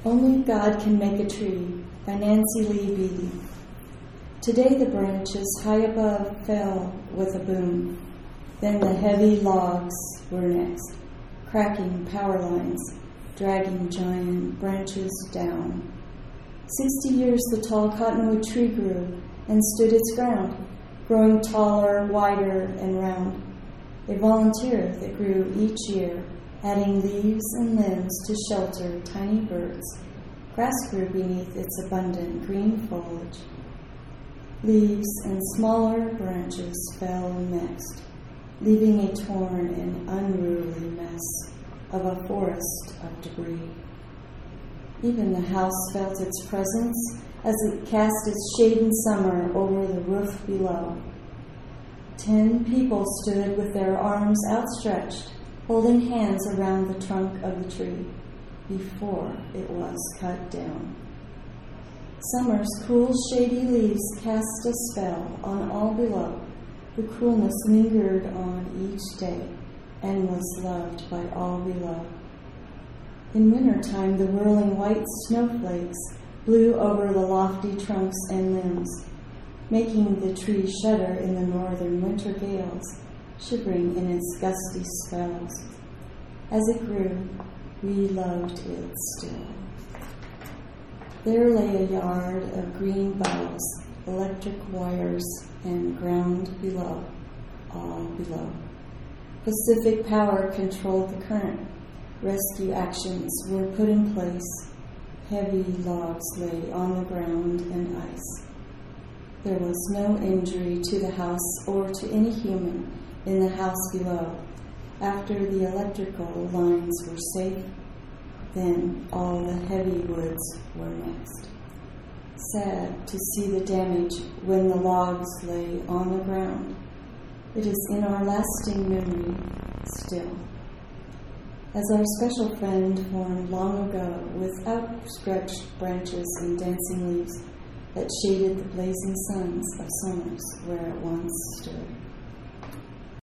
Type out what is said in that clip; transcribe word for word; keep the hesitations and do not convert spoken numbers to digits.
Only God Can Make a Tree by Nancy Lee Beattie. Today the branches high above fell with a boom. Then the heavy logs were next, cracking power lines, dragging giant branches down. Sixty years the tall cottonwood tree grew and stood its ground, growing taller, wider, and round. A volunteer that grew each year, adding leaves and limbs to shelter tiny birds. Grass grew beneath its abundant green foliage. Leaves and smaller branches fell next, leaving a torn and unruly mess of a forest of debris. Even the house felt its presence as it cast its shade in summer over the roof below. Ten people stood with their arms outstretched, holding hands around the trunk of the tree before it was cut down. Summer's cool, shady leaves cast a spell on all below. The coolness lingered on each day and was loved by all below. In wintertime, the whirling white snowflakes blew over the lofty trunks and limbs, making the tree shudder in the northern winter gales, shivering in its gusty spells. As it grew, we loved it still. There lay a yard of green boughs, electric wires, and ground below, all below. Pacific Power controlled the current. Rescue actions were put in place. Heavy logs lay on the ground and ice. There was no injury to the house or to any human in the house below. After the electrical lines were safe, then all the heavy woods were next. Sad to see the damage when the logs lay on the ground. It is in our lasting memory still. As our special friend formed long ago with outstretched branches and dancing leaves that shaded the blazing suns of summers where it once stood.